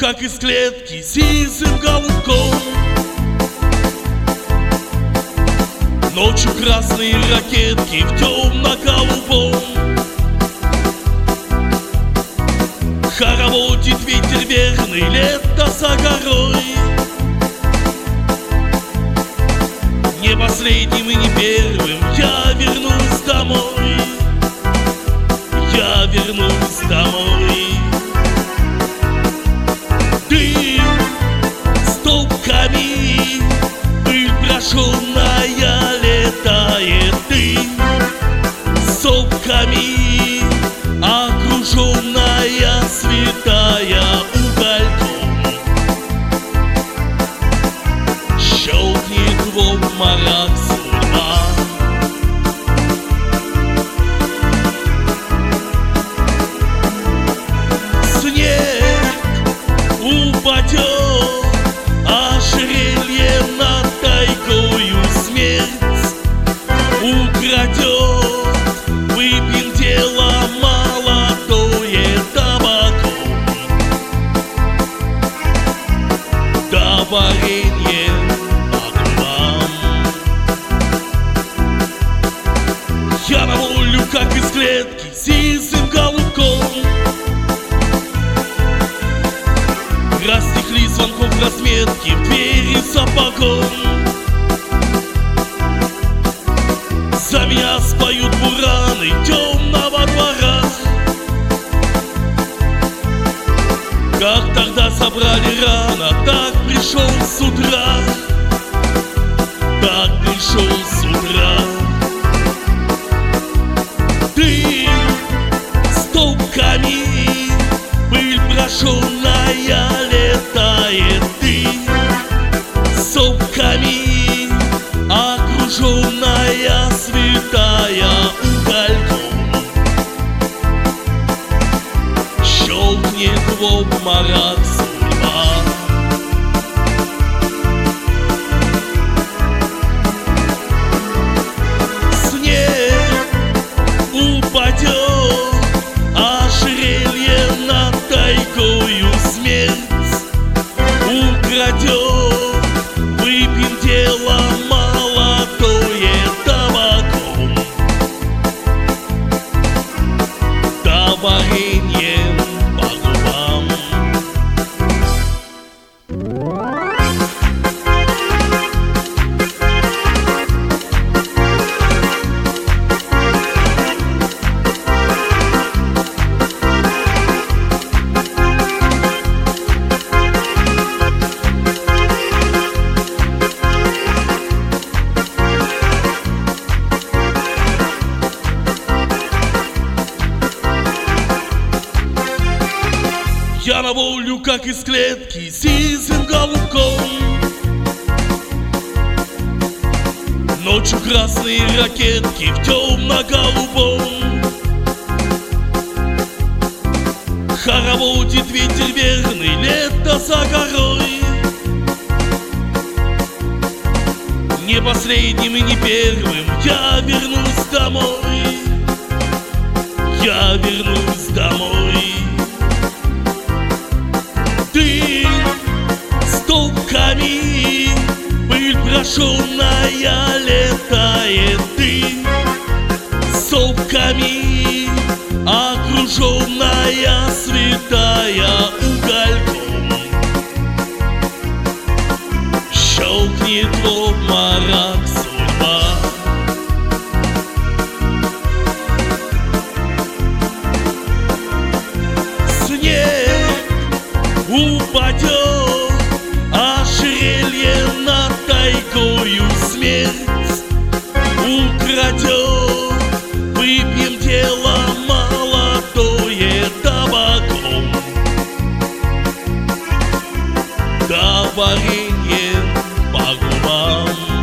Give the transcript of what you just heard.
как из клетки, сизым голубком. Ночью красные ракетки в темно-голубом. Хороводит ветер верный, лето за горой. Не последним и не первым я вернусь домой. Я вернусь домой. Дым столбками, пыль брошенная летает. Дым столбками, окруженная святая угольком. Щелкнет в обморок судьба. Упадет ожерелье над тайгою, смерть украдет, выпьем дело молодое табаком. Да варенье по губам. Я на волю, как из клетки, сизым голубком. Растекли звонков разметки в двери сапогом. За меня споют бураны темного двора. Как тогда собрали рано, так пришел с утра. Так пришел с утра. Дым столбками, пыль брошенная летает. Дым столбками, окруженная святая угольком. Щелкнет в обморок судьба. Снег упадет, ожерелье над тайгою, смерть украдет, выпьем дело молодое табаком. Да вареньем по губам. Я на волю, как из клетки, сизым голубком. Ночью красные ракетки в темно-голубом. Хороводит ветер верный, лето за горой. Не последним и не первым я вернусь домой. Я вернусь домой. Дым столбками, пыль брошенная летает. Дым столбками, окруженная святая угольком. Щелкнет в обморок судьба. Упадет ожерелье над тайгою, смерть украдет, выпьем дело молодое табаком. Да варенье по губам.